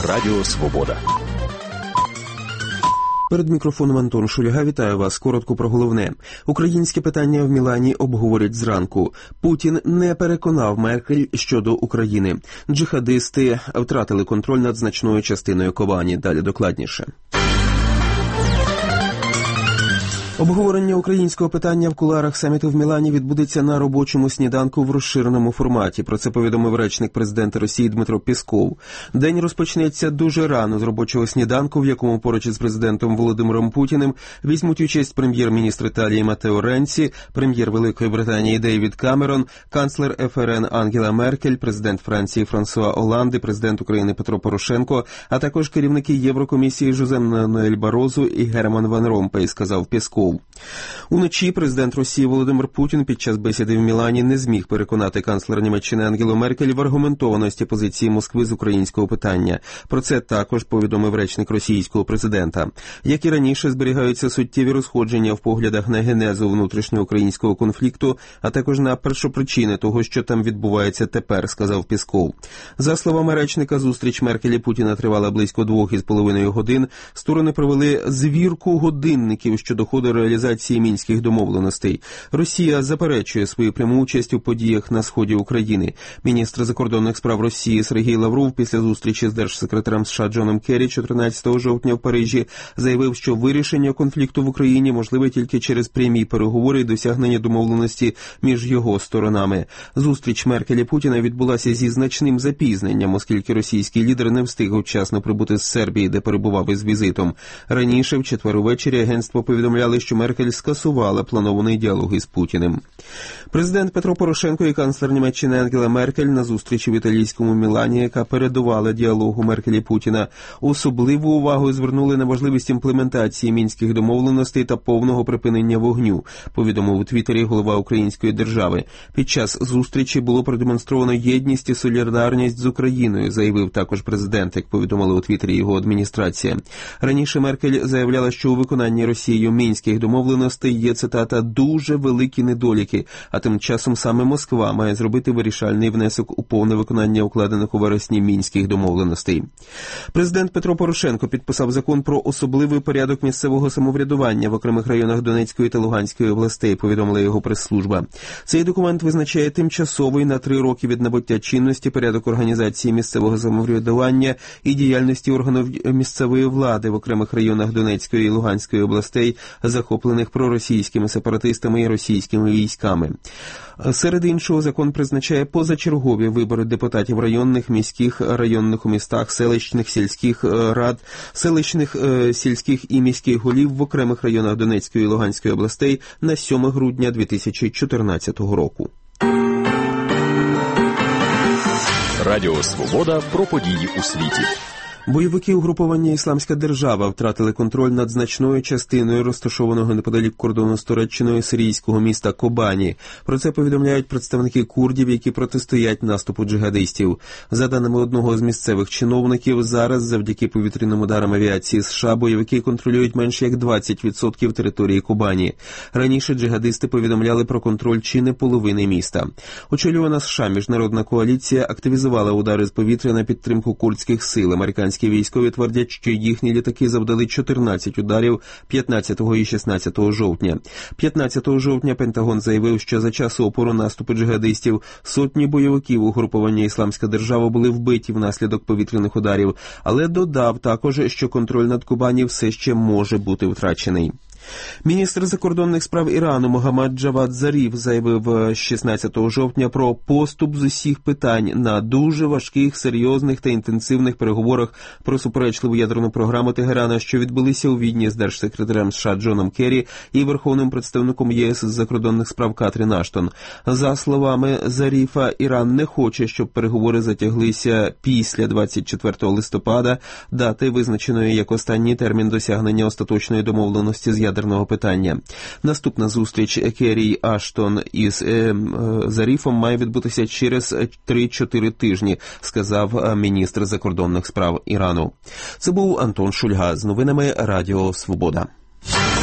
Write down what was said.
Радіо Свобода. Перед мікрофоном Антон Шульга. Вітаю вас. Коротко про головне. Українське питання в Мілані обговорять зранку. Путін не переконав Меркель щодо України. Джихадисти втратили контроль над значною частиною Кобані. Далі докладніше. Обговорення українського питання в кулуарах саміту в Мілані відбудеться на робочому сніданку в розширеному форматі. Про це повідомив речник президента Росії Дмитро Пєсков. День розпочнеться дуже рано з робочого сніданку, в якому поруч із президентом Володимиром Путіним візьмуть участь прем'єр-міністр Італії Матео Ренці, прем'єр Великої Британії Дейвід Камерон, канцлер ФРН Ангела Меркель, президент Франції Франсуа Олланд і президент України Петро Порошенко, а також керівники Єврокомісії Жозе Мануель Барозу і Герман Ван Ромпей, сказав Пєсков. Уночі президент Росії Володимир Путін під час бесіди в Мілані не зміг переконати канцлера Німеччини Ангелу Меркель в аргументованості позиції Москви з українського питання. Про це також повідомив речник російського президента. Як і раніше, зберігаються суттєві розходження в поглядах на генезу внутрішньоукраїнського конфлікту, а також на першопричини того, що там відбувається тепер, сказав Пєсков. За словами речника, зустріч Меркель і Путіна тривала близько 2,5 годин. Сторони провели звірку годинників щодо ходу реалізації мінських домовленостей. Росія заперечує свою пряму участь у подіях на сході України. Міністр закордонних справ Росії Сергій Лавров після зустрічі з держсекретарем США Джоном Керрі 14 жовтня в Парижі заявив, що вирішення конфлікту в Україні можливе тільки через прямі переговори і досягнення домовленості між його сторонами. Зустріч Меркель і Путіна відбулася зі значним запізненням, оскільки російський лідер не встиг вчасно прибути з Сербії, де перебував із візитом. Раніше, в четвер увечері, агентство повідомляли, що Меркель скасувала планований діалог із Путіним. Президент Петро Порошенко і канцлер Німеччини Ангела Меркель на зустрічі в італійському Мілані, яка передувала діалогу Меркель і Путіна, особливу увагу звернули на важливість імплементації мінських домовленостей та повного припинення вогню, повідомив у Твіттері голова української держави. Під час зустрічі було продемонстровано єдність і солідарність з Україною, заявив також президент, як повідомили у Твіттері його адміністрація. Раніше Меркель заявляла, що у виконанні Росією мінських домовленостей є, цитата, «дуже великі недоліки», а тим часом саме Москва має зробити вирішальний внесок у повне виконання укладених у вересні мінських домовленостей. Президент Петро Порошенко підписав закон про особливий порядок місцевого самоврядування в окремих районах Донецької та Луганської областей, повідомила його прес-служба. Цей документ визначає тимчасовий на 3 роки від набуття чинності порядок організації місцевого самоврядування і діяльності органів місцевої влади в окремих районах Донецької і Луганської областей, захоплених проросійськими сепаратистами і російськими військами. Серед іншого, закон призначає позачергові вибори депутатів районних, міських, районних у містах, селищних, сільських рад, селищних, сільських і міських голів в окремих районах Донецької і Луганської областей на 7 грудня 2014 року. Радіо Свобода про події у світі. Бойовики угруповання «Ісламська держава» втратили контроль над значною частиною розташованого неподалік кордону з Туреччиною сирійського міста Кобані. Про це повідомляють представники курдів, які протистоять наступу джихадистів. За даними одного з місцевих чиновників, зараз завдяки повітряним ударам авіації США бойовики контролюють менш як 20% території Кобані. Раніше джихадисти повідомляли про контроль чи не половини міста. Очолювана США міжнародна коаліція активізувала удари з повітря на підтримку курдських сил. Американські військові твердять, що їхні літаки завдали 14 ударів 15 і 16 жовтня. 15 жовтня Пентагон заявив, що за час опору наступу джихадистів сотні бойовиків угруповання «Ісламська держава» були вбиті внаслідок повітряних ударів, але додав також, що контроль над Кобані все ще може бути втрачений. Міністр закордонних справ Ірану Могаммад Джавад Заріф заявив 16 жовтня про поступ з усіх питань на дуже важких, серйозних та інтенсивних переговорах про суперечливу ядерну програму Тегерана, що відбулися у Відні з держсекретарем США Джоном Керрі і верховним представником ЄС з закордонних справ Катрін Аштон. За словами Заріфа, Іран не хоче, щоб переговори затяглися після 24 листопада, дати визначеної як останній термін досягнення остаточної домовленості з ядерного питання. Наступна зустріч Керрі Аштон із Заріфом має відбутися через 3-4 тижні, сказав міністр закордонних справ Ірану. Це був Антон Шульга з новинами Радіо Свобода.